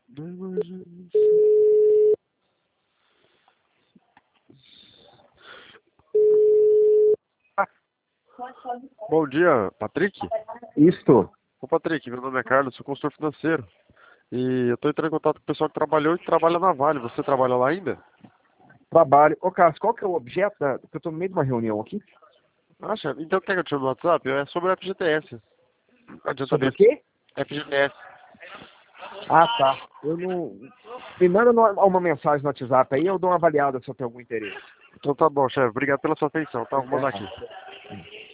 Bom dia, Patrick. Isto. Ô, Patrick, meu nome é Carlos, sou consultor financeiro. E eu estou entrando em contato com o pessoal que trabalhou e que trabalha na Vale. Você trabalha lá ainda? Trabalho. Ô, Carlos, qual que é o objeto porque eu tô no meio de uma reunião aqui? Ah, chefe, então quer que eu te chame no WhatsApp? É sobre o FGTS. Sobre o Adiantamento. quê? FGTS. Ah, tá. Eu não... Me manda uma mensagem no WhatsApp aí, eu dou uma avaliada se eu tenho algum interesse. Então tá bom, chefe. Obrigado pela sua atenção, tá? Vou mandar aqui.